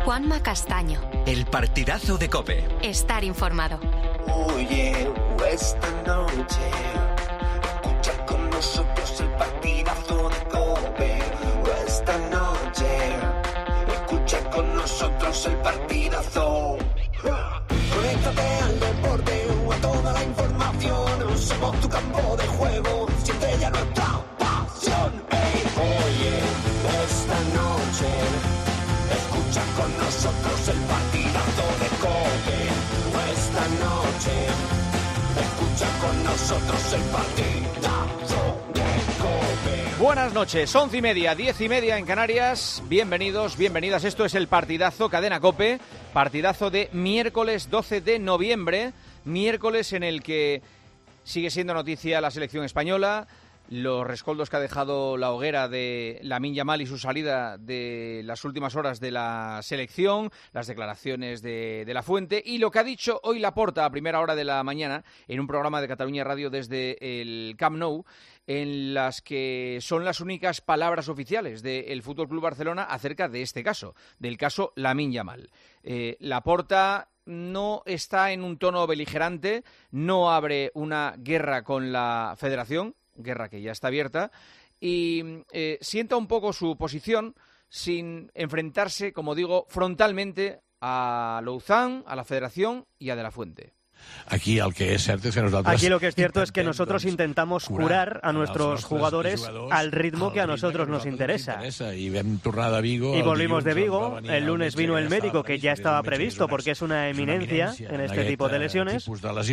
Juanma Castaño. El partidazo de COPE. Estar informado. Oye, esta noche escucha con nosotros el partidazo de COPE. Esta noche escucha con nosotros el partidazo. Conéctate al deporte o a toda la información. Somos tu campo de juego, siente ya nuestra pasión. Hey, oye, esta noche escucha con nosotros el partidazo de COPE. Esta noche escucha con nosotros el partidazo de COPE. Buenas noches, 11:30, 10:30 en Canarias. Bienvenidos, bienvenidas. Esto es el partidazo Cadena COPE. Partidazo de miércoles 12 de noviembre. Miércoles en el que sigue siendo noticia la selección española. Los rescoldos que ha dejado la hoguera de Lamine Yamal y su salida de las últimas horas de la selección, las declaraciones de La Fuente y lo que ha dicho hoy Laporta a primera hora de la mañana en un programa de Catalunya Radio desde el Camp Nou, en las que son las únicas palabras oficiales del Fútbol Club Barcelona acerca de este caso, del caso Lamine Yamal. Laporta no está en un tono beligerante, no abre una guerra con la Federación, guerra que ya está abierta, y sienta un poco su posición sin enfrentarse, como digo, frontalmente a Louzán, a la Federación y a De La Fuente. Aquí lo que es cierto es que nosotros intentamos curar a nuestros jugadores al ritmo que a nosotros nos interesa. Y volvimos de Vigo, el lunes vino el médico que ya estaba previsto porque es una eminencia en este tipo de lesiones.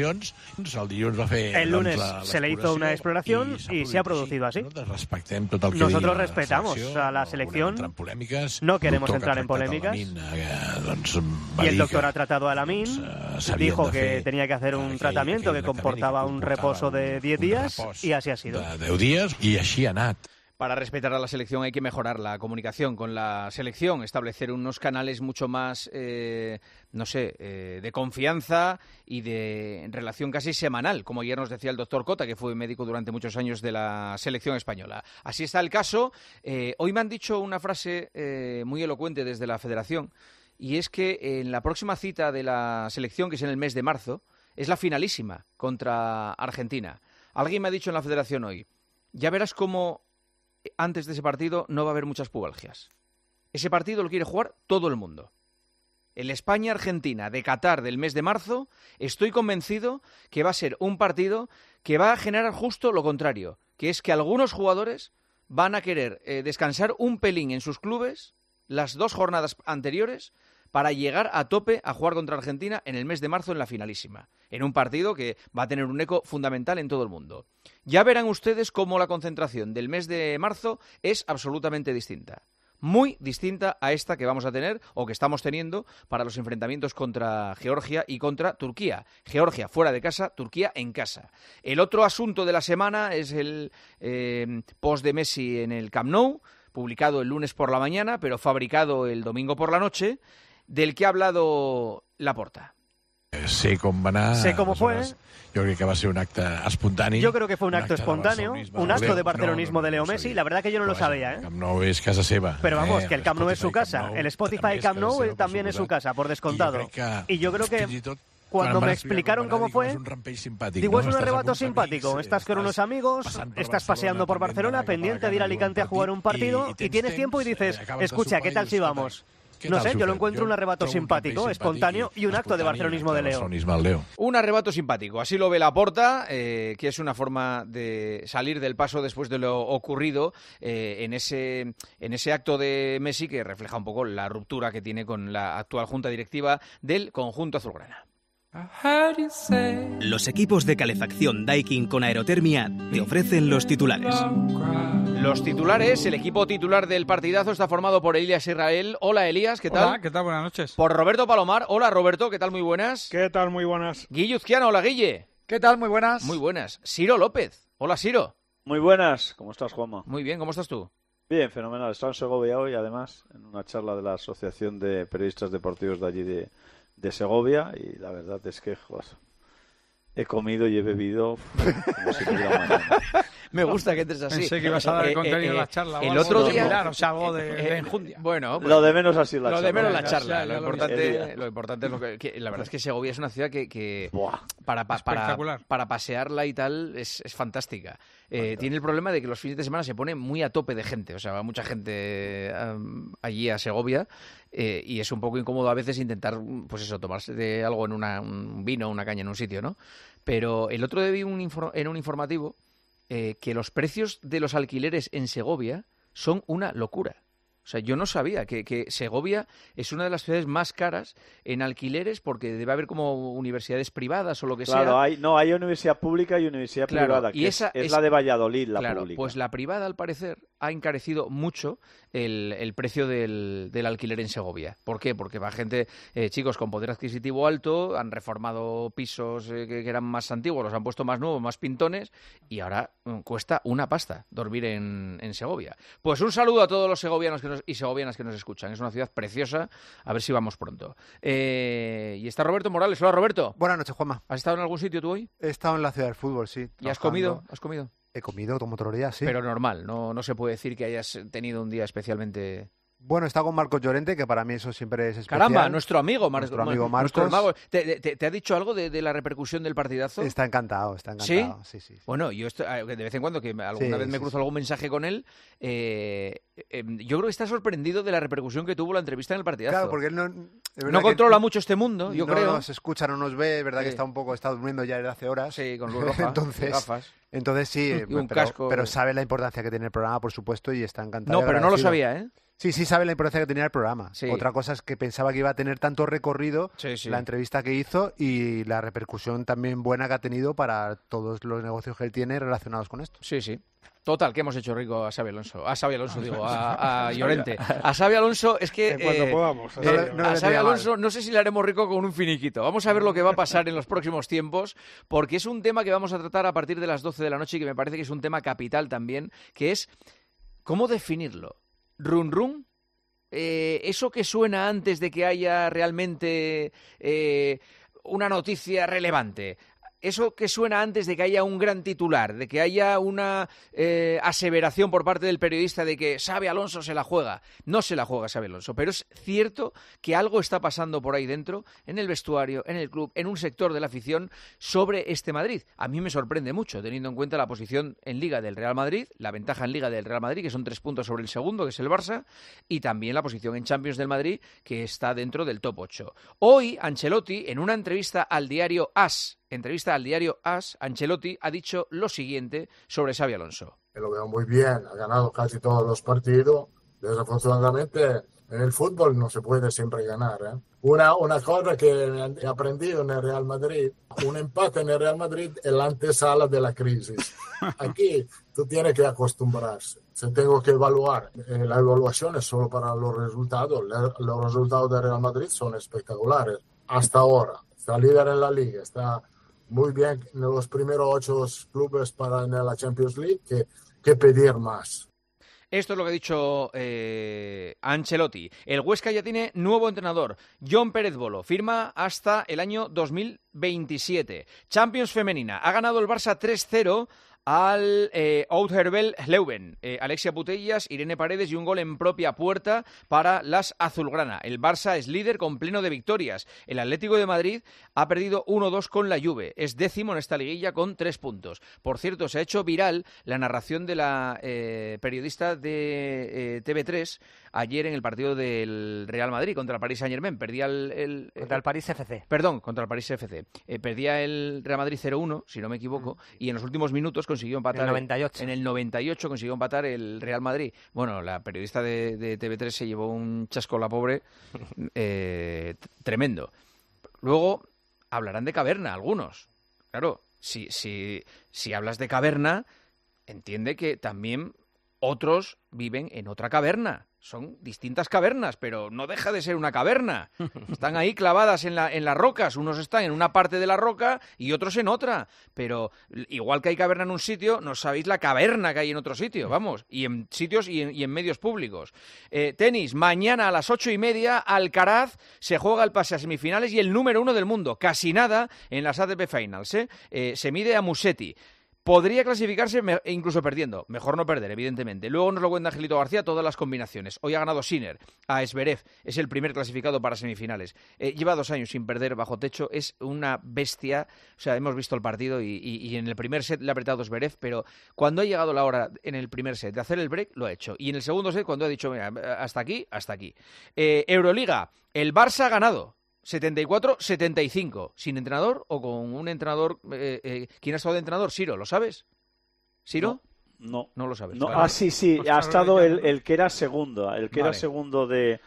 El lunes se le hizo una exploración y se ha producido así. Nosotros respetamos a la selección, no queremos entrar en polémicas. Y el doctor ha tratado a Lamine, dijo que tenía que hacer un tratamiento que comportaba un reposo de 10 días y así ha sido. Para respetar a la selección hay que mejorar la comunicación con la selección, establecer unos canales mucho más, de confianza y de relación casi semanal, como ayer nos decía el doctor Cota, que fue médico durante muchos años de la selección española. Así está el caso. Hoy me han dicho una frase muy elocuente desde la Federación, y es que en la próxima cita de la selección, que es en el mes de marzo, es la finalísima contra Argentina. Alguien me ha dicho en la Federación hoy, ya verás cómo antes de ese partido no va a haber muchas pubalgias. Ese partido lo quiere jugar todo el mundo. El España-Argentina de Qatar del mes de marzo, estoy convencido que va a ser un partido que va a generar justo lo contrario, que es que algunos jugadores van a querer descansar un pelín en sus clubes las 2 jornadas anteriores para llegar a tope a jugar contra Argentina en el mes de marzo en la finalísima, en un partido que va a tener un eco fundamental en todo el mundo. Ya verán ustedes cómo la concentración del mes de marzo es absolutamente distinta, muy distinta a esta que vamos a tener o que estamos teniendo para los enfrentamientos contra Georgia y contra Turquía. Georgia fuera de casa, Turquía en casa. El otro asunto de la semana es el post de Messi en el Camp Nou, publicado el lunes por la mañana, pero fabricado el domingo por la noche, del que ha hablado Laporta. Sé cómo fue. Yo creo que va a ser un acto espontáneo. Yo creo que fue un acto espontáneo, un acto de barcelonismo de Leo Messi. La verdad que yo no lo sabía, El Camp Nou es casa seva. Pero vamos, que el Camp Nou es su casa. El Spotify Camp Nou también es su casa, por descontado. Y yo creo que cuando me explicaron cómo fue, digo, es un arrebato simpático. Estás con unos amigos, estás paseando por Barcelona, pendiente de ir a Alicante a jugar un partido, y tienes tiempo y dices, escucha, ¿qué tal si vamos? No sé, yo lo encuentro un arrebato simpático, espontáneo y un acto de barcelonismo de Leo. Un arrebato simpático, así lo ve Laporta, que es una forma de salir del paso después de lo ocurrido en ese acto de Messi, que refleja un poco la ruptura que tiene con la actual junta directiva del conjunto azulgrana. Los equipos de calefacción Daikin con aerotermia te ofrecen los titulares. Los titulares, el equipo titular del partidazo está formado por Elías Israel. Hola Elías, ¿qué tal? Hola, ¿qué tal? Buenas noches. Por Roberto Palomar. Hola Roberto, ¿qué tal? Muy buenas. ¿Qué tal? Muy buenas. Guille Uzquiano, hola Guille. ¿Qué tal? Muy buenas. Muy buenas. Ciro López. Hola Ciro. Muy buenas. ¿Cómo estás, Juanma? Muy bien, ¿cómo estás tú? Bien, fenomenal. Estaba en Segovia hoy, además, en una charla de la Asociación de Periodistas Deportivos de allí de Segovia, y la verdad es que, joder, he comido y he bebido como si tuviera mañana. Me gusta que entres así. Pensé que ibas a dar el contenido de la charla. El otro día... O sea, algo de enjundia. Bueno, lo de menos así la charla. Lo de menos la charla. Lo importante es lo que... La verdad es que Segovia es una ciudad que para pasearla y tal es fantástica. Tiene el problema de que los fines de semana se pone muy a tope de gente. O sea, va mucha gente allí a Segovia y es un poco incómodo a veces intentar, pues eso, tomarse de algo en un vino, una caña en un sitio, ¿no? Pero el otro día vi en un informativo que los precios de los alquileres en Segovia son una locura. O sea, yo no sabía que Segovia es una de las ciudades más caras en alquileres porque debe haber como universidades privadas o lo que sea. Claro, hay universidad pública y universidad privada, que es la de Valladolid, la pública. Pues la privada, al parecer, ha encarecido mucho el precio del alquiler en Segovia. ¿Por qué? Porque va gente, chicos con poder adquisitivo alto, han reformado pisos que eran más antiguos, los han puesto más nuevos, más pintones, y ahora cuesta una pasta dormir en Segovia. Pues un saludo a todos los segovianos y segovianas que nos escuchan. Es una ciudad preciosa. A ver si vamos pronto. Y está Roberto Morales. Hola, Roberto. Buenas noches, Juanma. ¿Has estado en algún sitio tú hoy? He estado en la ciudad del fútbol, sí. ¿Y has comido? ¿Has comido? He comido como otro día, sí. Pero normal, no se puede decir que hayas tenido un día especialmente... Bueno, he estado con Marcos Llorente, que para mí eso siempre es especial. Caramba, nuestro amigo Marcos. ¿Te ha dicho algo de la repercusión del partidazo? Está encantado. ¿Sí? Sí. Bueno, yo de vez en cuando, que alguna vez me cruzo algún mensaje con él, yo creo que está sorprendido de la repercusión que tuvo la entrevista en el partidazo. Claro, porque él no controla mucho este mundo, yo creo. No nos escucha, no nos ve, es verdad que está durmiendo ya desde hace horas. Sí, con luz roja, gafas. Entonces sí, y un casco. Pero sabe la importancia que tiene el programa, por supuesto, y está encantado. No, pero no lo sabía, ¿eh? Sí, sabe la importancia que tenía el programa. Sí. Otra cosa es que pensaba que iba a tener tanto recorrido la entrevista que hizo y la repercusión también buena que ha tenido para todos los negocios que él tiene relacionados con esto. Sí. Total, que hemos hecho rico a Xabi Alonso. A Llorente. A Xabi Alonso es que... cuando podamos. A Xabi Alonso no sé si le haremos rico con un finiquito. Vamos a ver lo que va a pasar en los próximos tiempos, porque es un tema que vamos a tratar a partir de las 12 de la noche y que me parece que es un tema capital también, que es cómo definirlo. ¿Run run? Eso que suena antes de que haya realmente una noticia relevante. Eso que suena antes de que haya un gran titular, de que haya una aseveración por parte del periodista de que Xabi Alonso se la juega. No se la juega Xabi Alonso, pero es cierto que algo está pasando por ahí dentro, en el vestuario, en el club, en un sector de la afición, sobre este Madrid. A mí me sorprende mucho, teniendo en cuenta la posición en Liga del Real Madrid, la ventaja en Liga del Real Madrid, que son 3 puntos sobre el segundo, que es el Barça, y también la posición en Champions del Madrid, que está dentro del top 8. Hoy, Ancelotti, en una entrevista al diario AS, Ancelotti ha dicho lo siguiente sobre Xabi Alonso. Lo veo muy bien, ha ganado casi todos los partidos. Desafortunadamente, en el fútbol no se puede siempre ganar. Una cosa que he aprendido en el Real Madrid, un empate en el Real Madrid es la antesala de la crisis. Aquí tú tienes que acostumbrarse. Se tengo que evaluar. La evaluación es solo para los resultados. Los resultados del Real Madrid son espectaculares. Hasta ahora. Está líder en la liga, está muy bien en los primeros 8 clubes en la Champions League, que pedir más. Esto es lo que ha dicho Ancelotti. El Huesca ya tiene nuevo entrenador, Jon Pérez Bolo. Firma hasta el año 2027. Champions femenina. Ha ganado el Barça 3-0 al Oud-Herbel Leuven. Alexia Putellas, Irene Paredes y un gol en propia puerta para las azulgrana. El Barça es líder con pleno de victorias. El Atlético de Madrid ha perdido 1-2 con la Juve. Es 10º en esta liguilla con 3 puntos. Por cierto, se ha hecho viral la narración de la periodista de TV3 ayer en el partido del Real Madrid contra el Paris Saint-Germain. Perdía contra el Paris FC. Perdón, contra el Paris FC. Perdía el Real Madrid 0-1, si no me equivoco, y en los últimos minutos consiguió empatar. En el 98 consiguió empatar el Real Madrid. Bueno, la periodista de TV3 se llevó un chasco, la pobre, tremendo. Luego hablarán de caverna algunos. Claro, si hablas de caverna, entiende que también otros viven en otra caverna. Son distintas cavernas, pero no deja de ser una caverna. Están ahí clavadas en las rocas. Unos están en una parte de la roca y otros en otra. Pero igual que hay caverna en un sitio, no sabéis la caverna que hay en otro sitio. Vamos, y en sitios y en medios públicos. Tenis, mañana a las 8:30, Alcaraz se juega el pase a semifinales y el número 1 del mundo. Casi nada en las ATP Finals. Se mide a Musetti. Podría clasificarse incluso perdiendo. Mejor no perder, evidentemente. Luego nos lo cuenta Angelito García, todas las combinaciones. Hoy ha ganado Sinner a Zverev. Es el primer clasificado para semifinales. Lleva 2 años sin perder bajo techo. Es una bestia. O sea, hemos visto el partido y en el primer set le ha apretado Zverev, pero cuando ha llegado la hora en el primer set de hacer el break, lo ha hecho. Y en el segundo set, cuando ha dicho, mira, hasta aquí, hasta aquí. Euroliga, el Barça ha ganado. 74-75. ¿Sin entrenador o con un entrenador? ¿Quién ha estado de entrenador? Siro, ¿lo sabes? ¿Siro? No lo sabes. No. Vale. Sí, ha estado el que era segundo, era segundo de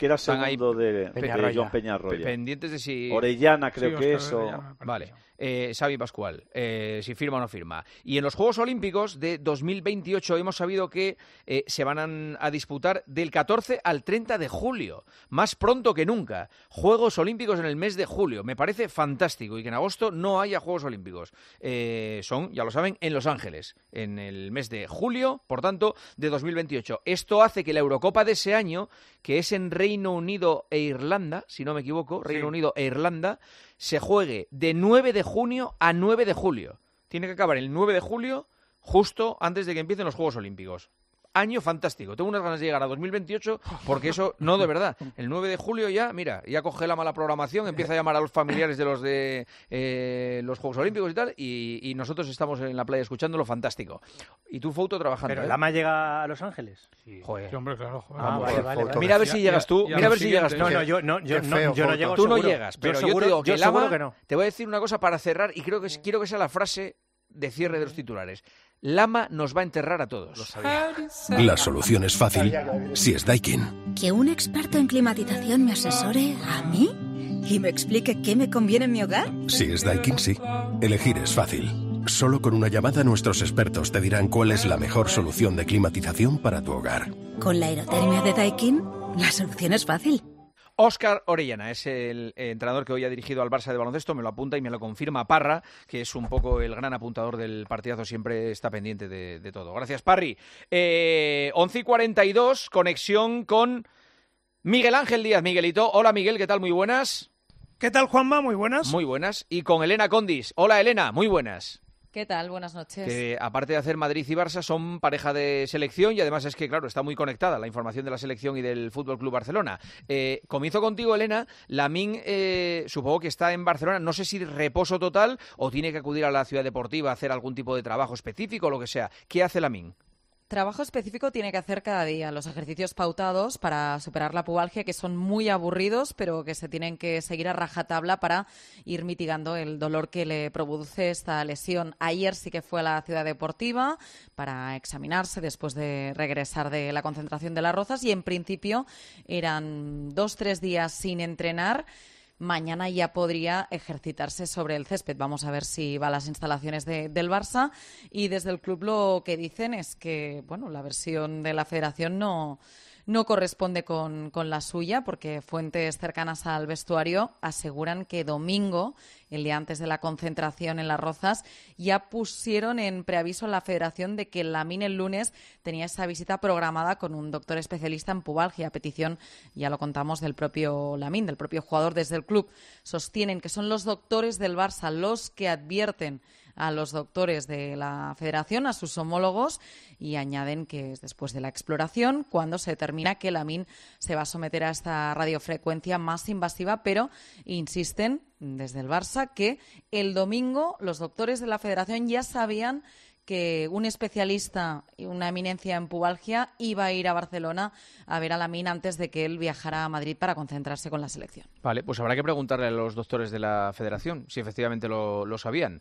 John Peñarroya. Pendientes de si Orellana creo que es. Vale. Xavi Pascual, si firma o no firma. Y en los Juegos Olímpicos de 2028 hemos sabido que se van a disputar del 14 al 30 de julio, más pronto que nunca. Juegos Olímpicos en el mes de julio. Me parece fantástico y que en agosto no haya Juegos Olímpicos. Son, ya lo saben, en Los Ángeles, en el mes de julio, por tanto, de 2028. Esto hace que la Eurocopa de ese año, que es en Reino Unido e Irlanda, si no me equivoco, Reino Unido e Irlanda, se juegue de 9 de junio a 9 de julio. Tiene que acabar el 9 de julio justo antes de que empiecen los Juegos Olímpicos. Año fantástico. Tengo unas ganas de llegar a 2028 porque eso, no de verdad. El 9 de julio ya, mira, ya coge la mala programación, empieza a llamar a los familiares de los de los Juegos Olímpicos y tal, y nosotros estamos en la playa escuchándolo, fantástico. Y tú, Fouto, trabajando. ¿Pero Lama llega a Los Ángeles? Sí. Joder. Sí, hombre, claro. Vale. Mira a ver si llegas tú. Mira a ver si llegas tú. No, yo no llego. Tú seguro. No llegas, pero yo te digo que Lama, que no. Te voy a decir una cosa para cerrar y quiero que sea la frase de cierre de los titulares. Lama nos va a enterrar a todos. Lo sabía. La solución es fácil si es Daikin. ¿Que un experto en climatización me asesore a mí? ¿Y me explique qué me conviene en mi hogar? Si es Daikin, sí. Elegir es fácil. Solo con una llamada nuestros expertos te dirán cuál es la mejor solución de climatización para tu hogar. Con la aerotermia de Daikin, la solución es fácil. Óscar Orellana es el entrenador que hoy ha dirigido al Barça de baloncesto, me lo apunta y me lo confirma Parra, que es un poco el gran apuntador del partidazo, siempre está pendiente de todo. Gracias, Parri. 11:42, conexión con Miguel Ángel Díaz. Miguelito, hola Miguel, ¿qué tal? Muy buenas. ¿Qué tal, Juanma? Muy buenas. Muy buenas. Y con Elena Condis. Hola Elena, muy buenas. ¿Qué tal? Buenas noches. Que aparte de hacer Madrid y Barça son pareja de selección y además es que, claro, está muy conectada la información de la selección y del Fútbol Club Barcelona. Comienzo contigo, Elena. Lamine, supongo que está en Barcelona. No sé si reposo total o tiene que acudir a la ciudad deportiva a hacer algún tipo de trabajo específico o lo que sea. ¿Qué hace Lamine? Trabajo específico tiene que hacer cada día, los ejercicios pautados para superar la pubalgia, que son muy aburridos, pero que se tienen que seguir a rajatabla para ir mitigando el dolor que le produce esta lesión. Ayer sí que fue a la ciudad deportiva para examinarse después de regresar de la concentración de Las Rozas y en principio eran 2-3 días sin entrenar. Mañana ya podría ejercitarse sobre el césped. Vamos a ver si va a las instalaciones del Barça. Y desde el club lo que dicen es que, bueno, la versión de la federación no corresponde con la suya, porque fuentes cercanas al vestuario aseguran que domingo, el día antes de la concentración en Las Rozas, ya pusieron en preaviso a la federación de que Lamine el lunes tenía esa visita programada con un doctor especialista en pubalgia, a petición, ya lo contamos, del propio Lamine, del propio jugador. Desde el club sostienen que son los doctores del Barça los que advierten a los doctores de la federación, a sus homólogos, y añaden que es después de la exploración cuando se determina que Lamine se va a someter a esta radiofrecuencia más invasiva, pero insisten desde el Barça que el domingo los doctores de la federación ya sabían que un especialista, una eminencia en pubalgia, iba a ir a Barcelona a ver a Lamine antes de que él viajara a Madrid para concentrarse con la selección. Vale, pues habrá que preguntarle a los doctores de la federación si efectivamente lo sabían.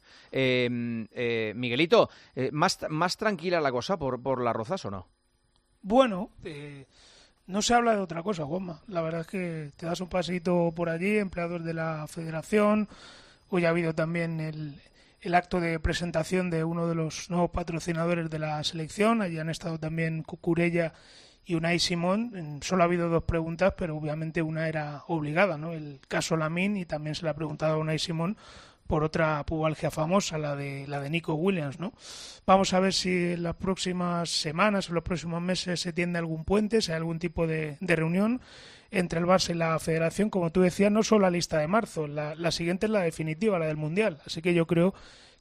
Miguelito, ¿más tranquila la cosa por Las Rozas o no? Bueno, no se habla de otra cosa, Juanma. La verdad es que te das un pasito por allí, empleados de la federación. Hoy ha habido también el acto de presentación de uno de los nuevos patrocinadores de la selección. Allí han estado también Cucurella y Unai Simón. Solo ha habido 2 preguntas, pero obviamente una era obligada, ¿no? El caso Lamine, y también se le ha preguntado a Unai Simón por otra pubalgia famosa, la de Nico Williams, ¿no? Vamos a ver si en las próximas semanas o en los próximos meses se tiende algún puente, si hay algún tipo de reunión entre el Barça y la Federación. Como tú decías, no solo la lista de marzo, la siguiente es la definitiva, la del Mundial. Así que yo creo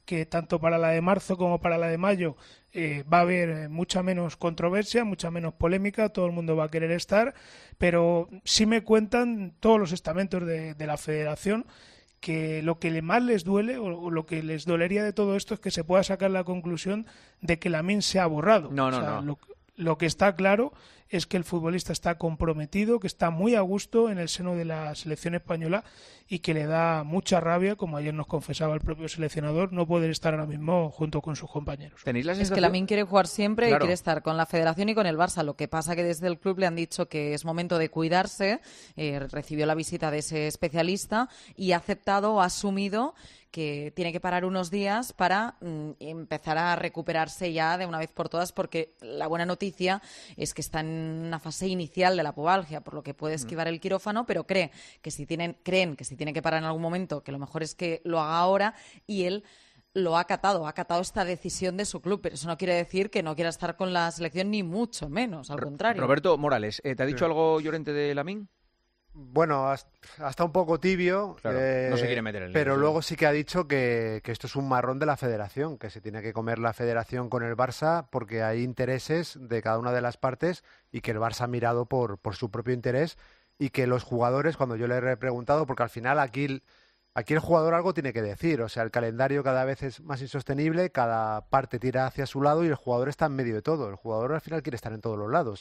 que tanto para la de marzo como para la de mayo va a haber mucha menos controversia, mucha menos polémica, todo el mundo va a querer estar, pero sí me cuentan todos los estamentos de la federación que lo que más les duele o lo que les dolería de todo esto es que se pueda sacar la conclusión de que Lamine se ha borrado. No. Lo que está claro es que el futbolista está comprometido, que está muy a gusto en el seno de la selección española y que le da mucha rabia, como ayer nos confesaba el propio seleccionador, no poder estar ahora mismo junto con sus compañeros. Es que Lamine quiere jugar siempre y quiere estar con la federación y con el Barça. Lo que pasa que desde el club le han dicho que es momento de cuidarse. Recibió la visita de ese especialista y ha aceptado, ha asumido que tiene que parar unos días para empezar a recuperarse ya de una vez por todas, porque la buena noticia es que está en una fase inicial de la pubalgia, por lo que puede esquivar el quirófano, pero creen que si tiene que parar en algún momento, que lo mejor es que lo haga ahora, y él lo ha acatado esta decisión de su club, pero eso no quiere decir que no quiera estar con la selección, ni mucho menos, al contrario. Roberto Morales, ¿te ha dicho algo Llorente de Lamine? Bueno, hasta un poco tibio, claro, no se quiere meter en pero luego sí que ha dicho que esto es un marrón de la federación, que se tiene que comer la federación con el Barça porque hay intereses de cada una de las partes y que el Barça ha mirado por su propio interés y que los jugadores, cuando yo le he preguntado, porque al final aquí el jugador algo tiene que decir, o sea, el calendario cada vez es más insostenible, cada parte tira hacia su lado y el jugador está en medio de todo, el jugador al final quiere estar en todos los lados.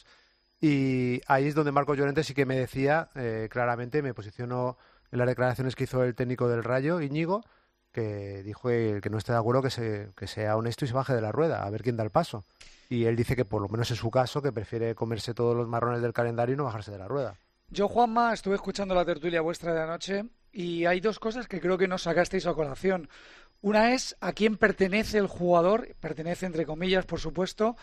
Y ahí es donde Marcos Llorente sí que me decía claramente, me posicionó en las declaraciones que hizo el técnico del Rayo, Íñigo, que dijo que no está de acuerdo que sea honesto y se baje de la rueda, a ver quién da el paso. Y él dice que por lo menos es su caso, que prefiere comerse todos los marrones del calendario y no bajarse de la rueda. Yo, Juanma, estuve escuchando la tertulia vuestra de anoche y hay dos cosas que creo que no sacasteis a colación. Una es a quién pertenece el jugador, pertenece entre comillas, por supuesto,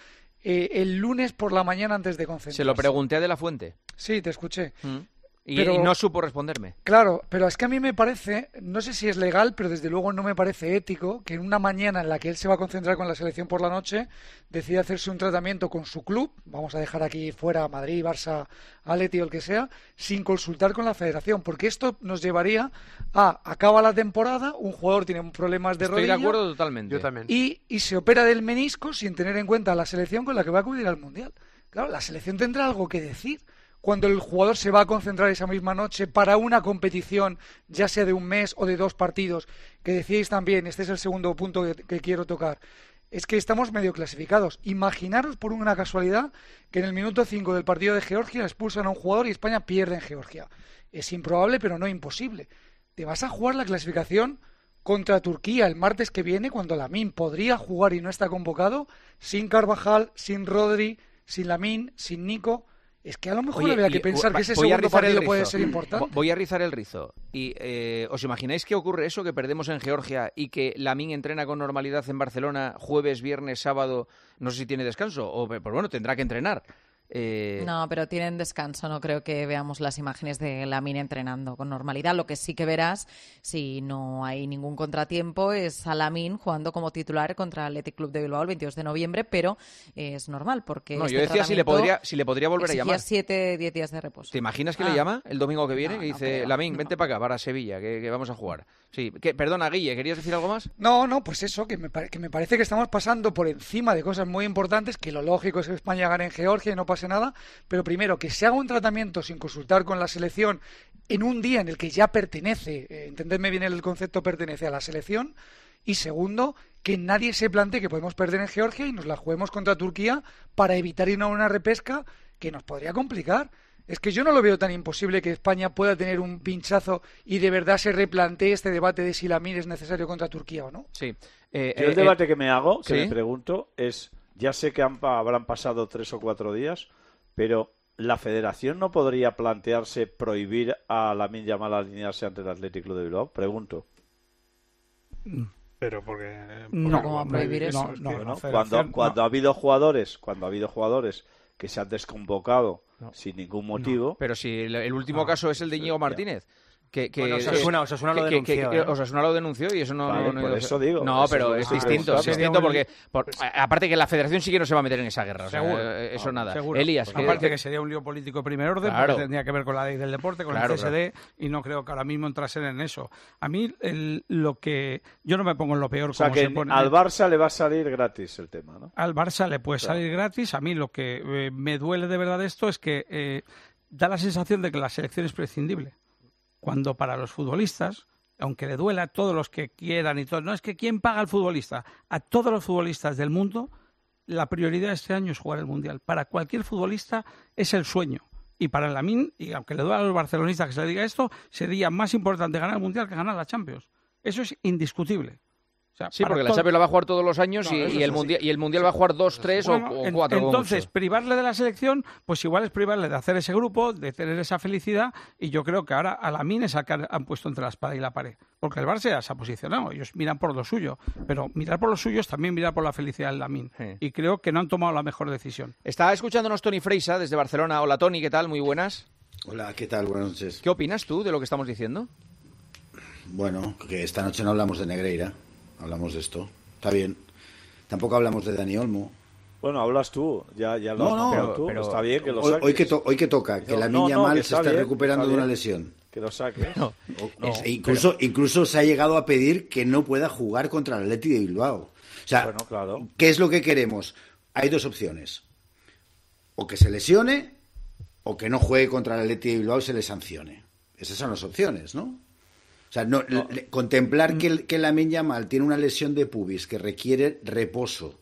el lunes por la mañana antes de concentrarse. Se lo pregunté a De la Fuente. Sí, te escuché. Y no supo responderme. Claro, pero es que a mí me parece, no sé si es legal, pero desde luego no me parece ético que en una mañana en la que él se va a concentrar con la selección por la noche, decida hacerse un tratamiento con su club, vamos a dejar aquí fuera Madrid, Barça, Atleti o el que sea, sin consultar con la federación, porque esto nos llevaría a acaba la temporada, un jugador tiene problemas de rodilla. Estoy de acuerdo totalmente. Yo también. Y se opera del menisco sin tener en cuenta la selección con la que va a acudir al Mundial. Claro, la selección tendrá algo que decir cuando el jugador se va a concentrar esa misma noche para una competición, ya sea de un mes o de 2 partidos, que decíais también, este es el segundo punto que quiero tocar, es que estamos medio clasificados. Imaginaros por una casualidad que en el minuto 5 del partido de Georgia expulsan a un jugador y España pierde en Georgia. Es improbable, pero no imposible. Te vas a jugar la clasificación contra Turquía el martes que viene, cuando Lamine podría jugar y no está convocado, sin Carvajal, sin Rodri, sin Lamine, sin Nico. Es que a lo mejor habría que pensar que ese segundo partido puede ser importante. Voy a rizar el rizo. Y ¿os imagináis que ocurre eso, que perdemos en Georgia y que Lamine entrena con normalidad en Barcelona jueves, viernes, sábado? No sé si tiene descanso, pero bueno, tendrá que entrenar. No, pero tienen descanso. No creo que veamos las imágenes de Lamine entrenando con normalidad. Lo que sí que verás, si no hay ningún contratiempo, es a Lamine jugando como titular contra el Athletic Club de Bilbao el 22 de noviembre, pero es normal porque yo decía si le podría volver a llamar. 7-10 días de reposo. ¿Te imaginas que le llama el domingo que viene? Y dice, Lamine, vente para acá, para Sevilla, que vamos a jugar. Sí, perdona, Guille, ¿querías decir algo más? No, pues eso, que me parece que estamos pasando por encima de cosas muy importantes, que lo lógico es que España gane en Georgia y no pase nada, pero primero, que se haga un tratamiento sin consultar con la selección en un día en el que ya pertenece, entendedme bien el concepto, pertenece a la selección, y segundo, que nadie se plantee que podemos perder en Georgia y nos la juguemos contra Turquía para evitar ir a una repesca que nos podría complicar. Es que yo no lo veo tan imposible que España pueda tener un pinchazo y de verdad se replantee este debate de si Lamine es necesario contra Turquía o no. Sí. Yo el debate que me hago, que me pregunto, es, ya sé que habrán pasado 3 o 4 días, pero ¿la federación no podría plantearse prohibir a Lamine Yamal alinearse ante el Athletic Club de Bilbao? Pregunto. Pero porque no, ¿cómo va a prohibir eso? Cuando ha habido jugadores que se han desconvocado sin ningún motivo. Pero si el último caso es el de Íñigo Martínez. Osasuna lo denunció. Osasuna lo denunció y eso no... Vale, por eso digo. No, pero es distinto porque... aparte que la Federación sí que no se va a meter en esa guerra. Seguro. Eso nada. Seguro. Elías. Aparte que sería un lío político de primer orden, porque tendría que ver con la ley del deporte, con el CSD, y no creo que ahora mismo entrasen en eso. A mí, lo que... Yo no me pongo en lo peor. O sea, que al Barça le va a salir gratis el tema, ¿no? Al Barça le puede salir gratis. A mí lo que me duele de verdad de esto es que da la sensación de que la selección es prescindible. Cuando para los futbolistas, aunque le duela a todos los que quieran y todo, no es que ¿quién paga al futbolista? A todos los futbolistas del mundo, la prioridad este año es jugar el Mundial. Para cualquier futbolista es el sueño. Y para el Lamine, y aunque le duela a los barcelonistas que se le diga esto, sería más importante ganar el Mundial que ganar la Champions. Eso es indiscutible. O sea, sí, porque la Champions la va a jugar todos los años y el Mundial va a jugar 2, 3 o 4. Entonces, privarle de la selección, pues igual es privarle de hacer ese grupo, de tener esa felicidad, y yo creo que ahora a Lamine es al que han puesto entre la espada y la pared. Porque el Barça ya se ha posicionado, ellos miran por lo suyo, pero mirar por lo suyo es también mirar por la felicidad del Lamine. Sí. Y creo que no han tomado la mejor decisión. Está escuchándonos Toni Freisa desde Barcelona. Hola Toni, ¿qué tal? Muy buenas. Hola, ¿qué tal? Buenas noches. ¿Qué opinas tú de lo que estamos diciendo? Bueno, que esta noche no hablamos de Negreira, hablamos de esto. Está bien. Tampoco hablamos de Dani Olmo. Bueno, hablas tú. Ya lo tú. Pero está bien que lo saques. Hoy que toca, que la niña mal se está recuperando de una lesión. Que lo saques. Incluso se ha llegado a pedir que no pueda jugar contra el Athletic de Bilbao. O sea, ¿qué es lo que queremos? Hay dos opciones. O que se lesione o que no juegue contra el Athletic de Bilbao y se le sancione. Esas son las opciones, ¿no? O sea, contemplar que Lamine Yamal tiene una lesión de pubis que requiere reposo,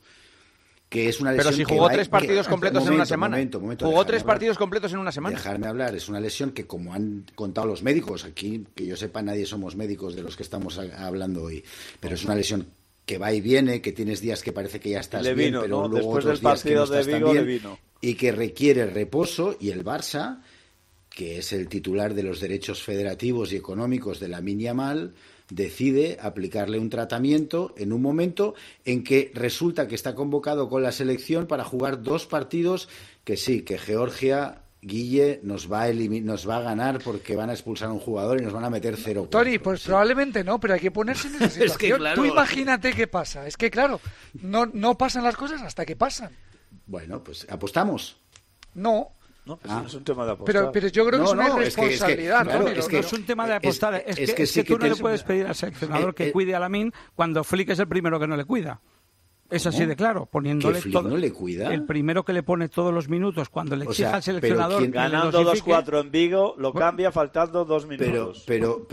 que es una lesión. Pero si jugó 3 partidos completos en una semana. Jugó 3 partidos completos en una semana. Dejarme hablar. Es una lesión que, como han contado los médicos, aquí, que yo sepa, nadie somos médicos de los que estamos hablando hoy, pero es una lesión que va y viene, que tienes días que parece que ya estás bien, pero luego después otros del días que no estás de Vigo, tan bien, y que requiere reposo, y el Barça, que es el titular de los derechos federativos y económicos de Lamine Yamal, decide aplicarle un tratamiento en un momento en que resulta que está convocado con la selección para jugar 2 partidos que sí, que Georgia, Guille, nos va a ganar porque van a expulsar a un jugador y nos van a meter 0 puntos. Toni, pues probablemente no, pero hay que ponerse en esa situación. Es que, claro, tú imagínate qué pasa. Es que claro, no pasan las cosas hasta que pasan. Bueno, pues ¿apostamos? No. No, pues no es un tema de apostar. Pero yo creo que es una irresponsabilidad. No es un tema de apostar. Es que tú no le puedes pedir al seleccionador que cuide a Lamine cuando Flick es el primero que no le cuida. Es así de claro, poniéndole ¿Que Flick todo. no le cuida? El primero que le pone todos los minutos cuando le exige al seleccionador. Ganando 2-4 en Vigo, lo cambia faltando 2 minutos.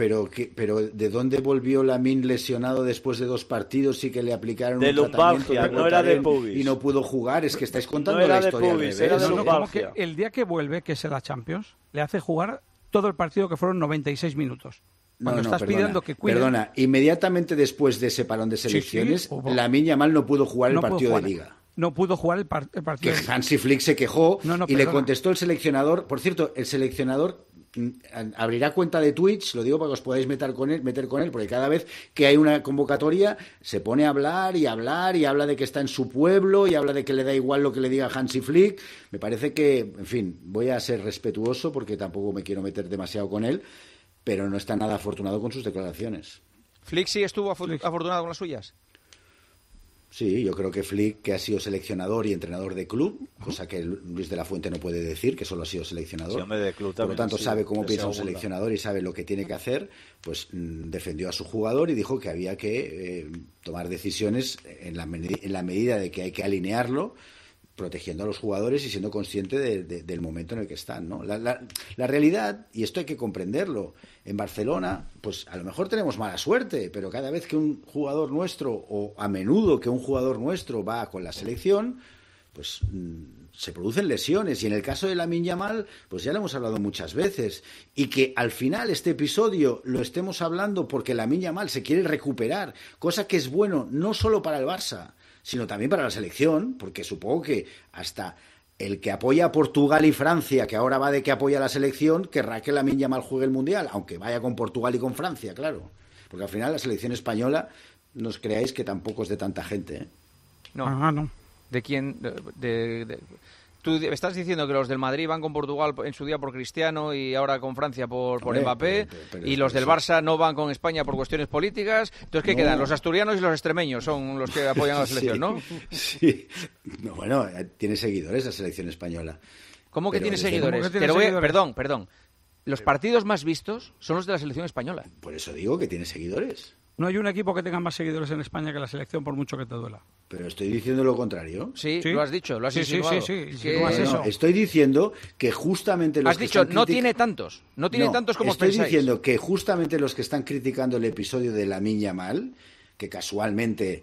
Pero ¿de dónde volvió Lamine lesionado después de 2 partidos y que le aplicaron de un tratamiento de no era de pubis y no pudo jugar? Es que estáis contando no la historia pubis, al revés. era de lumbalgia. El día que vuelve, que es en la Champions, le hace jugar todo el partido, que fueron 96 minutos. Pidiendo que cuide... Perdona, inmediatamente después de ese parón de selecciones, Lamine Yamal no pudo jugar el partido de Liga. No pudo jugar el partido. Que Hansi Flick se quejó y le contestó el seleccionador. Por cierto, el seleccionador abrirá cuenta de Twitch, lo digo para que os podáis meter con él, porque cada vez que hay una convocatoria se pone a hablar y habla de que está en su pueblo y habla de que le da igual lo que le diga Hansi Flick. Me parece que, en fin, voy a ser respetuoso porque tampoco me quiero meter demasiado con él, pero no está nada afortunado con sus declaraciones. ¿Flick sí estuvo afortunado con las suyas? Sí, yo creo que Flick, que ha sido seleccionador y entrenador de club, cosa que Luis de la Fuente no puede decir, que solo ha sido seleccionador. Sí, de club por lo tanto, sabe cómo piensa un seleccionador y sabe lo que tiene que hacer, pues defendió a su jugador y dijo que había que tomar decisiones en la medida de que hay que alinearlo, protegiendo a los jugadores y siendo consciente del momento en el que están, ¿no? La realidad, y esto hay que comprenderlo, en Barcelona, pues a lo mejor tenemos mala suerte, pero cada vez que un jugador nuestro, o a menudo que un jugador nuestro va con la selección, pues se producen lesiones, y en el caso de Lamine Yamal, pues ya lo hemos hablado muchas veces, y que al final este episodio lo estemos hablando porque Lamine Yamal se quiere recuperar, cosa que es bueno no solo para el Barça, sino también para la selección, porque supongo que hasta el que apoya a Portugal y Francia, que ahora va de que apoya a la selección, querrá que Lamine Yamal juegue el Mundial, aunque vaya con Portugal y con Francia, claro. Porque al final la selección española, no os creáis que tampoco es de tanta gente, ¿eh? No. No. ¿De quién? Tú estás diciendo que los del Madrid van con Portugal en su día por Cristiano y ahora con Francia por Mbappé, y los del Barça no van con España por cuestiones políticas. Entonces, ¿qué quedan? Los asturianos y los extremeños son los que apoyan a la selección, ¿no? Sí. No, bueno, tiene seguidores la selección española. ¿Cómo que tiene seguidores? Perdón. Los partidos más vistos son los de la selección española. Por eso digo que tiene seguidores. No hay un equipo que tenga más seguidores en España que la selección, por mucho que te duela. Pero estoy diciendo lo contrario. Sí, lo has dicho, lo has insinuado. Sí. No, estoy diciendo que justamente los has dicho, no tiene tantos como estoy pensáis. diciendo que justamente los que están criticando el episodio de Lamine Yamal, que casualmente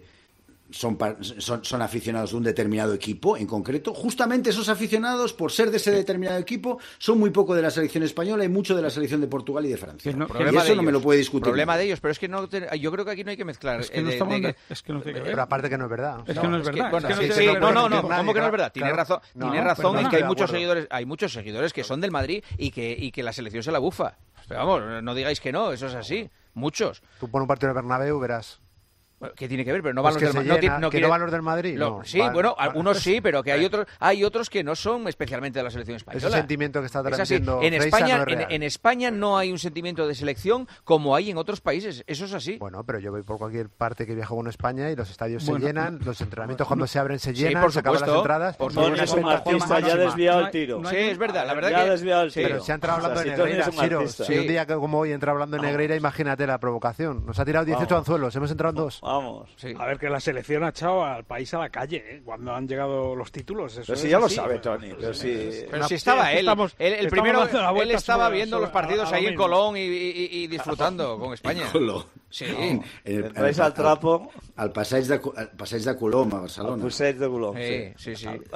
son aficionados de un determinado equipo en concreto, justamente esos aficionados, por ser de ese determinado equipo, son muy poco de la selección española y mucho de la selección de Portugal y de Francia. Y eso no me lo puede discutir. Problema de ellos, pero es que yo creo que aquí no hay que mezclar. Es que no tiene que ver. Pero aparte que no es verdad. Es que no es verdad. ¿Cómo que no es verdad? Tiene razón en que hay muchos seguidores que son del Madrid y que la selección se la bufa. Pero vamos, no digáis que no, eso es así. Muchos. Tú pon un partido de Bernabéu, verás. ¿Qué tiene que ver? Pero no van los del Madrid. ¿No van los del Madrid? Sí, bueno, algunos sí, pero que hay otros que no son especialmente de la selección española. Ese sentimiento que está transmitiendo en España no hay un sentimiento de selección como hay en otros países. Eso es así. Bueno, pero yo voy por cualquier parte que viajo con España y los estadios se llenan, los entrenamientos cuando se abren se llenan, por se acaban las entradas. Por eso Martista ya ha desviado el tiro. Sí, es verdad, la verdad ya ha desviado el tiro. Pero se ha entrado hablando de Negreira, Ciro. Si un día como hoy entra hablando de Negreira, imagínate la provocación. Nos ha tirado 18 anzuelos, hemos entrado en 2. Vamos. A ver, que la selección ha echado al país a la calle, cuando han llegado los títulos. Pero si ya lo sabe, Tony. Pero si estaba él. El primero, él estaba viendo los partidos ahí en Colón y disfrutando con España. Sí. Vais al trapo. Al Passeig de Colom, a Barcelona. Al Passeig de Colom, sí.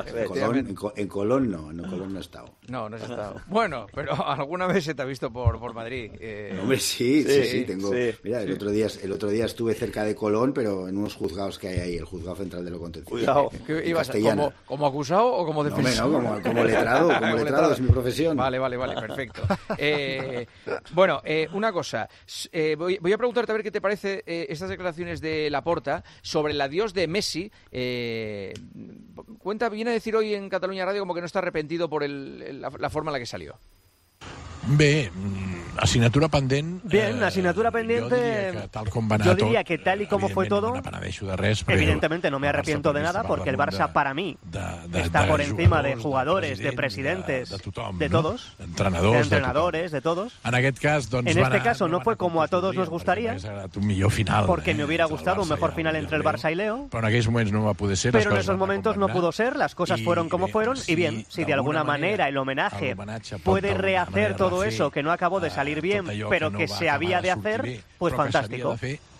En Colón no he estado. No has estado. Bueno, pero alguna vez se te ha visto por Madrid. Hombre, sí. Mira, el otro día estuve cerca de Colón, pero en unos juzgados que hay ahí, el juzgado central de lo contencioso. Cuidado. ¿Ibas como acusado o como defensor? No, como letrado, es mi profesión. Vale, perfecto. Bueno, una cosa. Voy a preguntarte a ver qué te parece estas declaraciones de Laporta sobre el adiós de Messi. Viene a decir hoy en Cataluña Radio como que no está arrepentido por la forma en la que salió. Bé, asignatura pendent. Bien, asignatura pendiente. Yo diría que tal y como fue todo, evidentemente no me arrepiento de nada, porque el Barça para mí está por encima de jugadores, de presidentes, de todos, de entrenadores, de todos. En este caso no fue como a todos nos gustaría, porque me hubiera gustado un mejor final entre el Barça y Leo, pero en esos momentos no pudo ser, las cosas fueron como fueron, y bien, si de alguna manera el homenaje puede rehacer todo eso que no acabó de salir bien, pero que se había de hacer, pues fantástico.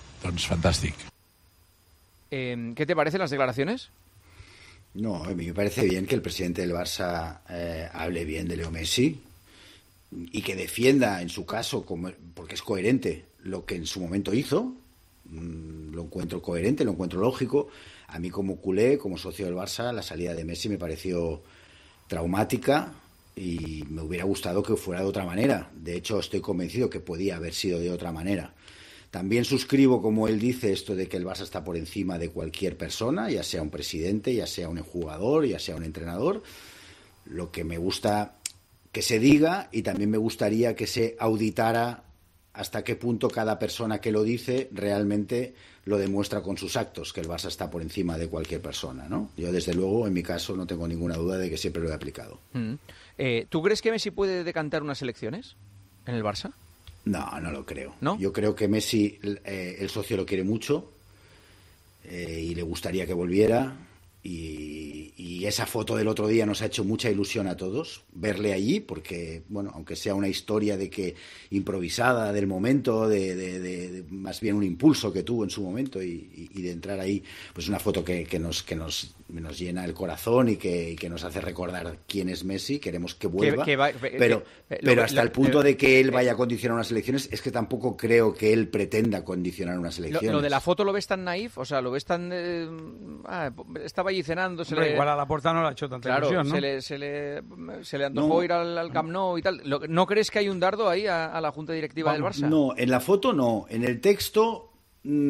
¿Qué te parecen las declaraciones? No, a mí me parece bien que el presidente del Barça hable bien de Leo Messi y que defienda, en su caso, porque es coherente lo que en su momento hizo. Lo encuentro coherente, lo encuentro lógico. A mí como culé, como socio del Barça, la salida de Messi me pareció traumática y me hubiera gustado que fuera de otra manera. De hecho, estoy convencido que podía haber sido de otra manera. También suscribo, como él dice, esto de que el Barça está por encima de cualquier persona, ya sea un presidente, ya sea un jugador, ya sea un entrenador. Lo que me gusta que se diga, y también me gustaría que se auditara hasta qué punto cada persona que lo dice realmente lo demuestra con sus actos, que el Barça está por encima de cualquier persona, ¿no? Yo, desde luego, en mi caso, no tengo ninguna duda de que siempre lo he aplicado. ¿Tú crees que Messi puede decantar unas elecciones en el Barça? No, no lo creo. ¿No? Yo creo que Messi, el socio lo quiere mucho y le gustaría que volviera. Y esa foto del otro día nos ha hecho mucha ilusión a todos, verle allí, porque, bueno, aunque sea una historia de que improvisada del momento, de más bien un impulso que tuvo en su momento y de entrar ahí, pues una foto que nos llena el corazón y que nos hace recordar quién es Messi. Queremos que vuelva, pero hasta el punto de que él vaya a condicionar unas elecciones, es que tampoco creo que él pretenda condicionar unas elecciones. ¿Lo de la foto lo ves tan naif? O sea, ¿lo ves tan... estaba allí cenando... Igual a Laporta no le ha hecho tanta ilusión, ¿no? Se le antojó ir al Camp Nou y tal. ¿No crees que hay un dardo ahí a la Junta Directiva del Barça? No, en la foto no. En el texto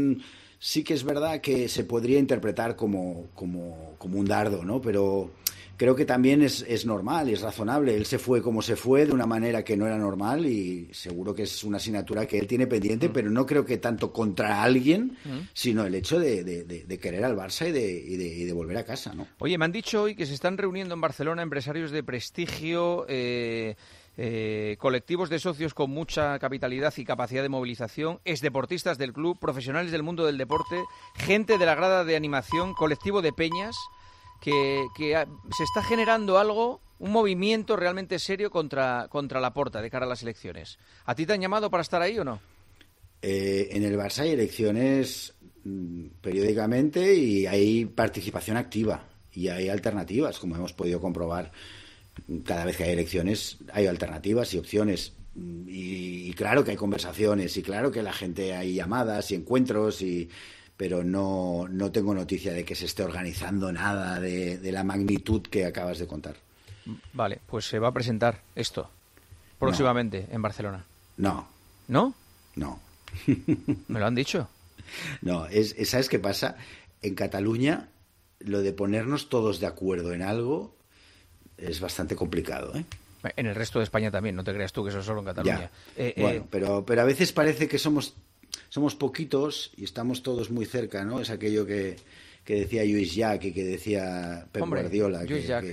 sí que es verdad que se podría interpretar como un dardo, ¿no? Pero creo que también es normal, es razonable. Él se fue como se fue, de una manera que no era normal, y seguro que es una asignatura que él tiene pendiente, pero no creo que tanto contra alguien, sino el hecho de querer al Barça y de volver a casa, ¿no? Oye, me han dicho hoy que se están reuniendo en Barcelona empresarios de prestigio, colectivos de socios con mucha capitalidad y capacidad de movilización, exdeportistas del club, profesionales del mundo del deporte, gente de la grada de animación, colectivo de peñas, que se está generando algo, un movimiento realmente serio contra Laporta de cara a las elecciones. ¿A ti te han llamado para estar ahí o no? En el Barça hay elecciones periódicamente y hay participación activa y hay alternativas, como hemos podido comprobar. Cada vez que hay elecciones hay alternativas y opciones, y claro que hay conversaciones, y claro que la gente hay llamadas y encuentros, pero no tengo noticia de que se esté organizando nada de la magnitud que acabas de contar. Vale, pues se va a presentar esto próximamente en Barcelona. No. ¿No? No. ¿Me lo han dicho? No, ¿sabes qué pasa? En Cataluña, lo de ponernos todos de acuerdo en algo es bastante complicado, ¿eh? En el resto de España también, no te creas tú que eso es solo en Cataluña. Bueno, pero a veces parece que somos poquitos y estamos todos muy cerca, ¿no? Es aquello que decía Lluís Llach y que decía Pep Guardiola,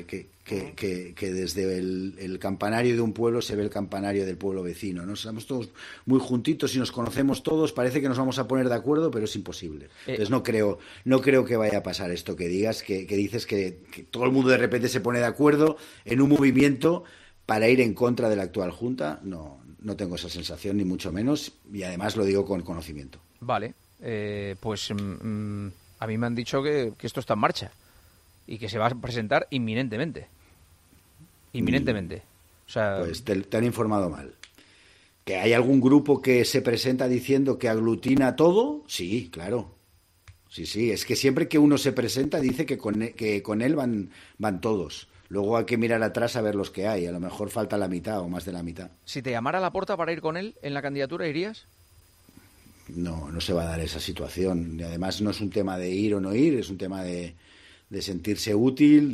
que desde el campanario de un pueblo se ve el campanario del pueblo vecino, ¿no? Estamos todos muy juntitos y nos conocemos todos, parece que nos vamos a poner de acuerdo, pero es imposible. Entonces no creo que vaya a pasar esto que digas, que dices que todo el mundo de repente se pone de acuerdo en un movimiento para ir en contra de la actual Junta. No tengo esa sensación, ni mucho menos, y además lo digo con conocimiento. Vale, pues a mí me han dicho que esto está en marcha y que se va a presentar inminentemente. O sea, pues te han informado mal. ¿Que hay algún grupo que se presenta diciendo que aglutina todo? Sí, claro. Sí, es que siempre que uno se presenta dice que con él van todos. Luego hay que mirar atrás a ver los que hay. A lo mejor falta la mitad o más de la mitad. Si te llamara Laporta para ir con él en la candidatura, ¿irías? No se va a dar esa situación. Y además no es un tema de ir o no ir, es un tema de sentirse útil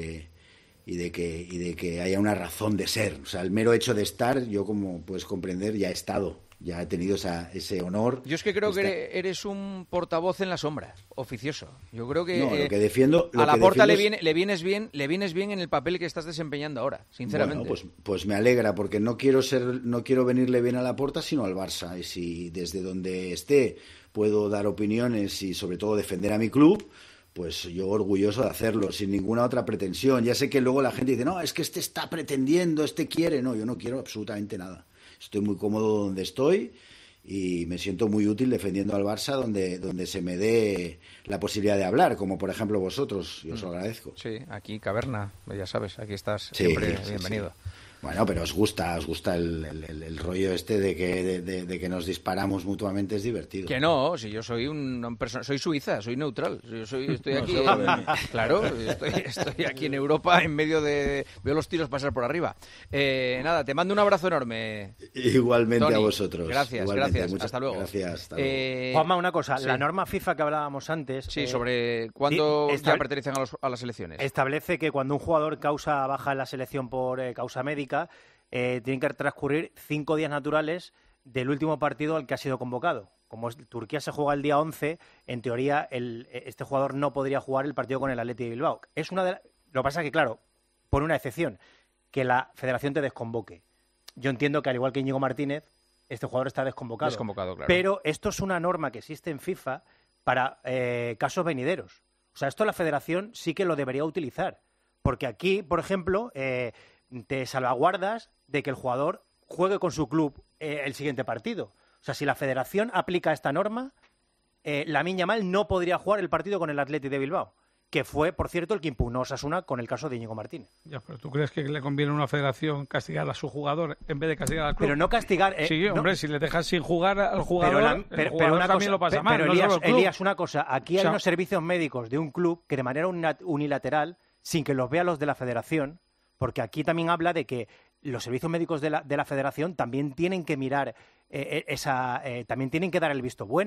y de que haya una razón de ser. O sea, el mero hecho de estar, yo como puedes comprender, ya he estado. Ya he tenido ese honor. Yo es que creo que eres un portavoz en la sombra, oficioso. Yo creo que, lo que defiendo, a Laporta le vienes bien en el papel que estás desempeñando ahora, sinceramente. Bueno, pues me alegra, porque no quiero venirle bien a Laporta, sino al Barça. Y si desde donde esté puedo dar opiniones y sobre todo defender a mi club, pues yo orgulloso de hacerlo, sin ninguna otra pretensión. Ya sé que luego la gente dice, no, es que este está pretendiendo, este quiere. No, yo no quiero absolutamente nada. Estoy muy cómodo donde estoy y me siento muy útil defendiendo al Barça donde se me dé la posibilidad de hablar, como por ejemplo vosotros. Yo os lo agradezco. Sí, aquí Caverna, ya sabes, aquí estás siempre bienvenido. Sí. Bueno, pero os gusta el rollo este de que nos disparamos mutuamente, es divertido. Que no, si yo soy una persona, soy suiza, soy neutral. Estoy aquí, claro, estoy aquí en Europa en medio de... Veo los tiros pasar por arriba. Nada, te mando un abrazo enorme. Igualmente, Tony. A vosotros. Gracias. Hasta luego. Gracias. Juanma, una cosa, la norma FIFA que hablábamos antes... Sí, sobre cuándo ya pertenecen a las elecciones. Establece que cuando un jugador causa baja en la selección por causa médica, tienen que transcurrir 5 días naturales del último partido al que ha sido convocado. Como Turquía se juega el día 11, en teoría este jugador no podría jugar el partido con el Athletic de Bilbao. Lo que pasa es que, claro, pone una excepción, que la federación te desconvoque. Yo entiendo que, al igual que Íñigo Martínez, este jugador está desconvocado. Desconvocado, claro. Pero esto es una norma que existe en FIFA para casos venideros. O sea, esto la federación sí que lo debería utilizar. Porque aquí, por ejemplo... te salvaguardas de que el jugador juegue con su club el siguiente partido. O sea, si la federación aplica esta norma, Lamine Yamal no podría jugar el partido con el Athletic de Bilbao, que fue, por cierto, el que impugnó Osasuna con el caso de Íñigo Martínez. Ya, pero ¿tú crees que le conviene a una federación castigar a su jugador en vez de castigar al club? Pero no castigar... sí, hombre, si le dejas sin jugar al jugador, el jugador también lo pasa mal. Pero Elías, una cosa, aquí hay unos servicios médicos de un club que de manera unilateral, sin que los vean los de la federación, porque aquí también habla de que los servicios médicos de la federación también tienen que mirar también tienen que dar el visto bueno.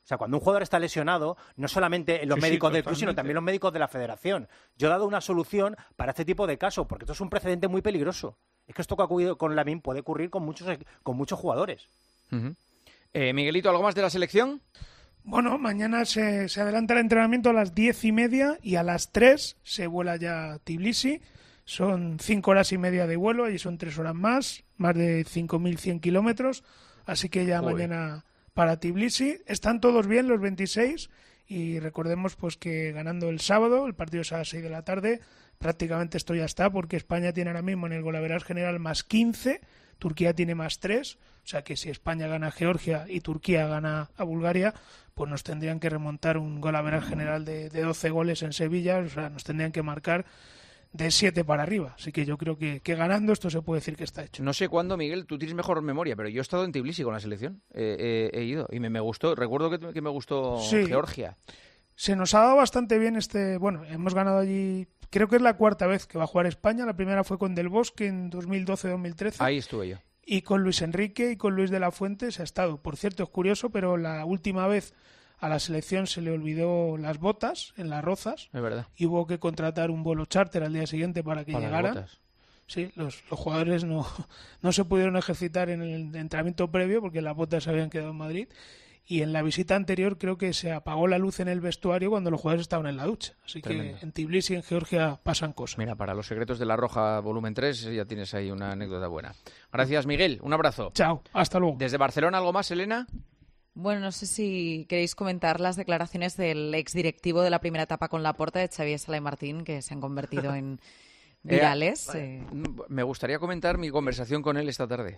O sea, cuando un jugador está lesionado, no solamente los médicos del club, sino también los médicos de la federación. Yo he dado una solución para este tipo de casos, porque esto es un precedente muy peligroso. Es que esto que ha ocurrido con Lamine puede ocurrir con muchos jugadores. Miguelito, ¿algo más de la selección? Bueno, mañana se adelanta el entrenamiento a las 10:30 y a las 3 se vuela ya a Tbilisi. Son 5 horas y media de vuelo, y son 3 horas más de 5.100 kilómetros. Así que ya mañana para Tbilisi. Están todos bien los 26 y recordemos pues que ganando el sábado, el partido es a las 6 de la tarde, prácticamente esto ya está, porque España tiene ahora mismo en el golaveraje general más 15, Turquía tiene más 3, o sea que si España gana a Georgia y Turquía gana a Bulgaria, pues nos tendrían que remontar un golaveraje general de 12 goles en Sevilla, o sea, nos tendrían que marcar de 7 para arriba. Así que yo creo que ganando esto se puede decir que está hecho. No sé cuándo, Miguel, tú tienes mejor memoria, pero yo he estado en Tbilisi con la selección. He ido y me gustó. Recuerdo que me gustó Georgia. Se nos ha dado bastante bien Bueno, hemos ganado allí... Creo que es la 4ª vez que va a jugar España. La primera fue con Del Bosque en 2012-2013. Ahí estuve yo. Y con Luis Enrique y con Luis de la Fuente se ha estado. Por cierto, es curioso, pero la última vez a la selección se le olvidó las botas en las Rozas. Es verdad. Y hubo que contratar un vuelo charter al día siguiente para que llegaran. Sí, los jugadores no se pudieron ejercitar en el entrenamiento previo porque las botas se habían quedado en Madrid. Y en la visita anterior creo que se apagó la luz en el vestuario cuando los jugadores estaban en la ducha. Así Tremendo. Que en Tbilisi y en Georgia pasan cosas. Mira, para los secretos de la Roja volumen 3 ya tienes ahí una anécdota buena. Gracias, Miguel. Un abrazo. Chao. Hasta luego. Desde Barcelona, ¿algo más, Elena? Bueno, no sé si queréis comentar las declaraciones del exdirectivo de la primera etapa con Laporta, de Xavier Sala y Martín, que se han convertido en virales. Me gustaría comentar mi conversación con él esta tarde.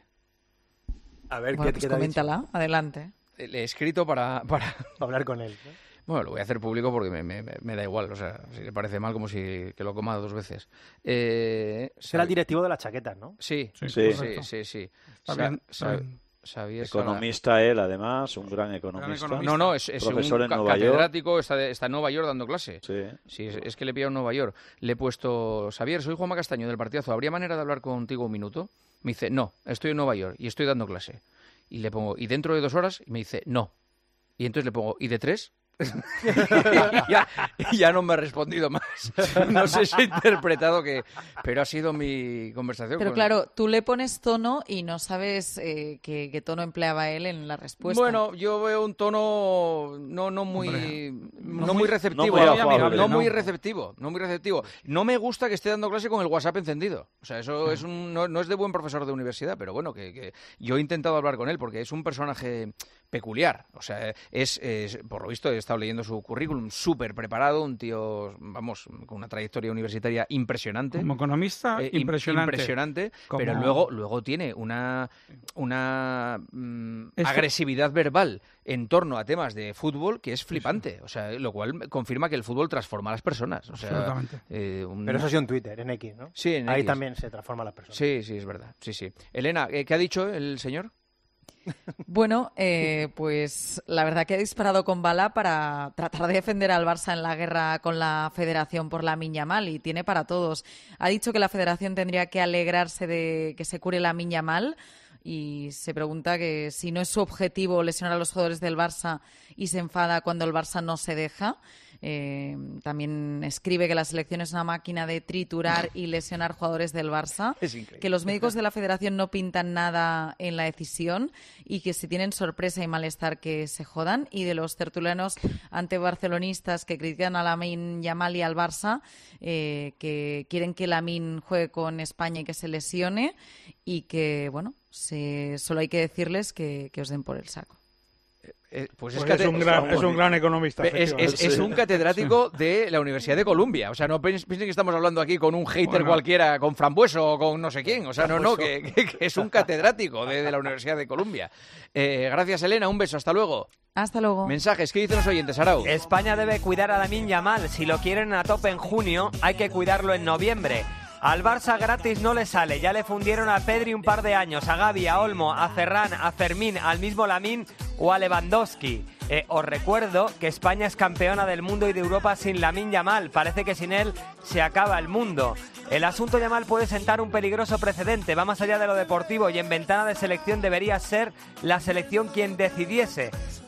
A ver, bueno, pues coméntala. Adelante. Le he escrito para hablar con él, ¿no? Bueno, lo voy a hacer público porque me da igual, o sea, si le parece mal, como si que lo coma 2 veces. Será el directivo de las chaquetas, ¿no? Sí. Economista él, además, un gran economista. No, es profesor un en Nueva catedrático, York. está en Nueva York dando clase. Sí, es que le he pillado en Nueva York. Le he puesto, Xavier, soy Juanma Castaño del Partidazo, ¿habría manera de hablar contigo un minuto? Me dice, no, estoy en Nueva York y estoy dando clase. Y le pongo, ¿y dentro de 2 horas? Y me dice, no. Y entonces le pongo, ¿y de 3? ya no me ha respondido más. No sé si he interpretado pero ha sido mi conversación. Pero claro, tú le pones tono y no sabes qué tono empleaba él en la respuesta. Bueno, yo veo un tono no muy receptivo. No muy receptivo. No me gusta que esté dando clase con el WhatsApp encendido. O sea, eso no es de buen profesor de universidad, pero bueno, que yo he intentado hablar con él porque es un personaje peculiar. O sea, es por lo visto he estado leyendo su currículum, súper preparado, un tío, vamos, con una trayectoria universitaria impresionante. Como economista, impresionante. Pero luego tiene una agresividad verbal en torno a temas de fútbol que es flipante. O sea, lo cual confirma que el fútbol transforma a las personas. O sea, absolutamente. Pero eso ha sido en Twitter, en X, ¿no? Sí, en Ahí X. también se transforma a las personas. Sí, es verdad. Sí. Elena, ¿qué ha dicho el señor? Bueno, pues la verdad que ha disparado con bala para tratar de defender al Barça en la guerra con la Federación por Lamine Yamal, y tiene para todos. Ha dicho que la Federación tendría que alegrarse de que se cure Lamine Yamal y se pregunta que si no es su objetivo lesionar a los jugadores del Barça y se enfada cuando el Barça no se deja. También escribe que la selección es una máquina de triturar y lesionar jugadores del Barça, que los médicos de la Federación no pintan nada en la decisión y que si tienen sorpresa y malestar que se jodan, y de los tertulianos antebarcelonistas que critican a Lamine Yamal y al Barça, que quieren que Lamine juegue con España y que se lesione, y que, bueno, solo hay que decirles que os den por el saco. Pues es un gran economista. Es un catedrático de la Universidad de Columbia. O sea, no piensen que estamos hablando aquí con un hater cualquiera, con Frambueso o con no sé quién. O sea, que es un catedrático de la Universidad de Columbia. Gracias, Elena. Un beso. Hasta luego. Hasta luego. Mensajes. ¿Qué dicen los oyentes, Arau? España debe cuidar a Lamine Yamal. Si lo quieren a tope en junio, hay que cuidarlo en noviembre. Al Barça gratis no le sale, ya le fundieron a Pedri un par de años, a Gavi, a Olmo, a Ferran, a Fermín, al mismo Lamine o a Lewandowski. Os recuerdo que España es campeona del mundo y de Europa sin Lamine Yamal, parece que sin él se acaba el mundo. El asunto Yamal puede sentar un peligroso precedente, va más allá de lo deportivo y en ventana de selección debería ser la selección quien decidiese.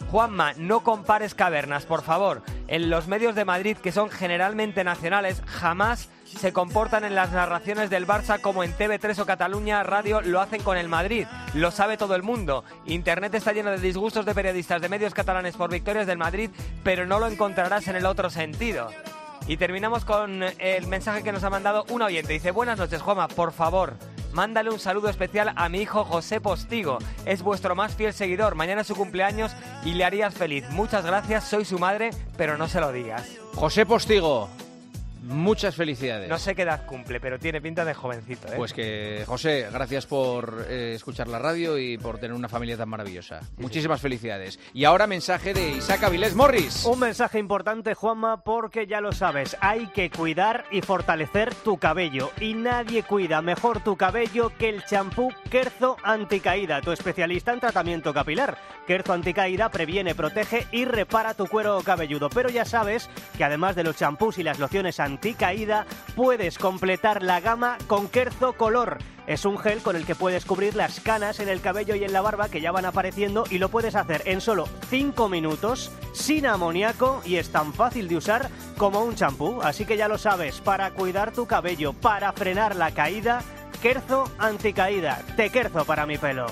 Juanma, no compares cavernas, por favor. En los medios de Madrid, que son generalmente nacionales, jamás se comportan en las narraciones del Barça como en TV3 o Cataluña Radio lo hacen con el Madrid. Lo sabe todo el mundo. Internet está lleno de disgustos de periodistas de medios catalanes por victorias del Madrid, pero no lo encontrarás en el otro sentido. Y terminamos con el mensaje que nos ha mandado un oyente. Dice: buenas noches, Juanma, por favor, mándale un saludo especial a mi hijo José Postigo. Es vuestro más fiel seguidor. Mañana es su cumpleaños y le harías feliz. Muchas gracias, soy su madre, pero no se lo digas. José Postigo, muchas felicidades. No sé qué edad cumple, pero tiene pinta de jovencito, ¿eh? Pues que, José, gracias por escuchar la radio y por tener una familia tan maravillosa. Muchísimas felicidades. Y ahora mensaje de Isaac Avilés Morris. Un mensaje importante, Juanma, porque ya lo sabes, hay que cuidar y fortalecer tu cabello. Y nadie cuida mejor tu cabello que el champú Kerzo Anticaída, tu especialista en tratamiento capilar. Kerzo Anticaída previene, protege y repara tu cuero cabelludo. Pero ya sabes que además de los champús y las lociones anticaída, puedes completar la gama con Kerzo Color. Es un gel con el que puedes cubrir las canas en el cabello y en la barba que ya van apareciendo, y lo puedes hacer en solo 5 minutos, sin amoníaco, y es tan fácil de usar como un champú. Así que ya lo sabes, para cuidar tu cabello, para frenar la caída, Kerzo Anticaída. Te kerzo para mi pelo.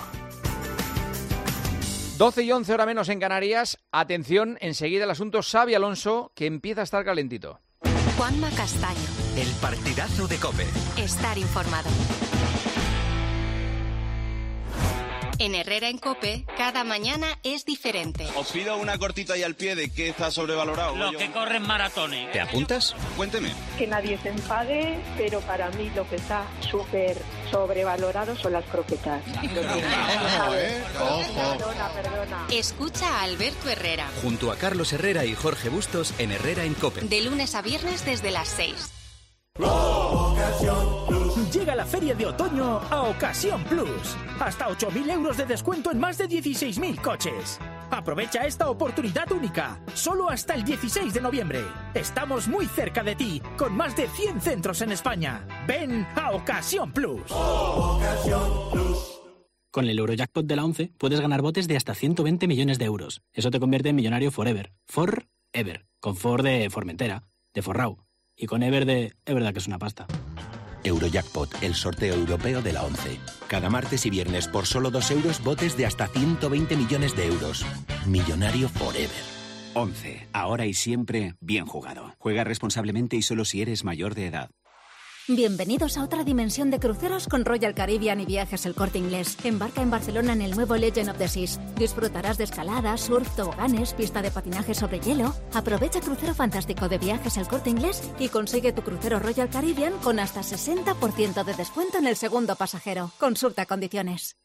12 y 11 hora menos en Canarias. Atención, enseguida el asunto Xabi Alonso, que empieza a estar calentito. Juanma Castaño. El partidazo de COPE. Estar informado. En Herrera en COPE, cada mañana es diferente. Os pido una cortita ahí al pie de qué está sobrevalorado. Los que corren maratones. ¿Te apuntas? Cuénteme. Que nadie se enfade, pero para mí lo que está súper sobrevalorado son las croquetas. Perdona. Escucha a Alberto Herrera. Junto a Carlos Herrera y Jorge Bustos en Herrera en COPE. De lunes a viernes desde las 6. Llega la feria de otoño a Ocasión Plus. Hasta 8.000 euros de descuento en más de 16.000 coches. Aprovecha esta oportunidad única, solo hasta el 16 de noviembre. Estamos muy cerca de ti, con más de 100 centros en España. Ven a Ocasión Plus. Con el Eurojackpot de la 11 puedes ganar botes de hasta 120 millones de euros. Eso te convierte en millonario forever. Forever. Con For de Formentera, de Forrau. Y con Ever de... Es verdad que es una pasta. Eurojackpot, el sorteo europeo de la 11. Cada martes y viernes por solo 2 euros, botes de hasta 120 millones de euros. Millonario forever. 11. Ahora y siempre, bien jugado. Juega responsablemente y solo si eres mayor de edad. Bienvenidos a otra dimensión de cruceros con Royal Caribbean y Viajes El Corte Inglés. Embarca en Barcelona en el nuevo Legend of the Seas. Disfrutarás de escalada, surf, toboganes, pista de patinaje sobre hielo. Aprovecha crucero fantástico de Viajes El Corte Inglés y consigue tu crucero Royal Caribbean con hasta 60% de descuento en el segundo pasajero. Consulta condiciones.